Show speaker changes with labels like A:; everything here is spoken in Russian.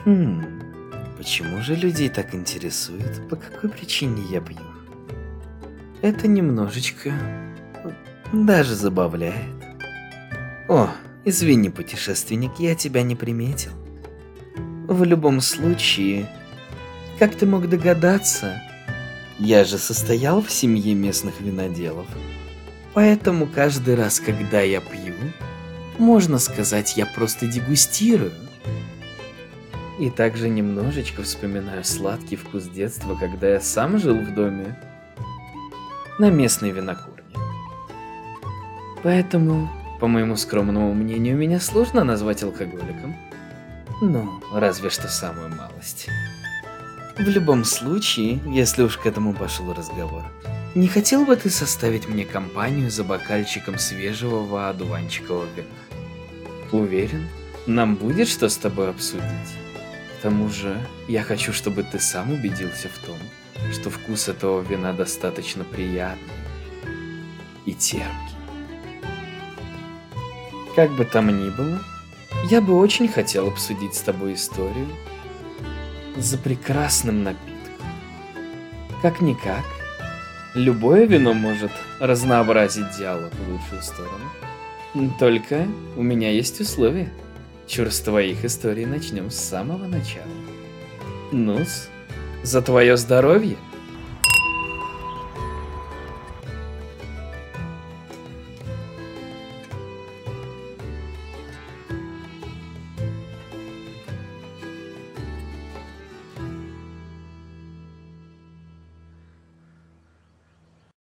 A: Почему же людей так интересует, по какой причине я пью? Это немножечко даже забавляет. О, извини, путешественник, я тебя не приметил. В любом случае, как ты мог догадаться, я же состоял в семье местных виноделов. Поэтому каждый раз, когда я пью, можно сказать, я просто дегустирую. И также немножечко вспоминаю сладкий вкус детства, когда я сам жил в доме на местной винокурне. Поэтому, по моему скромному мнению, меня сложно назвать алкоголиком. Ну, разве что самую малость. В любом случае, если уж к этому пошел разговор, не хотел бы ты составить мне компанию за бокальчиком свежего одуванчикового вина? Уверен, нам будет что с тобой обсудить. К тому же, я хочу, чтобы ты сам убедился в том, что вкус этого вина достаточно приятный и терпкий. Как бы там ни было, я бы очень хотел обсудить с тобой историю за прекрасным напитком. Как-никак, любое вино может разнообразить диалог в лучшую сторону. Только у меня есть условия. Чур, с твоих историй начнем с самого начала. Ну-с, за твое здоровье!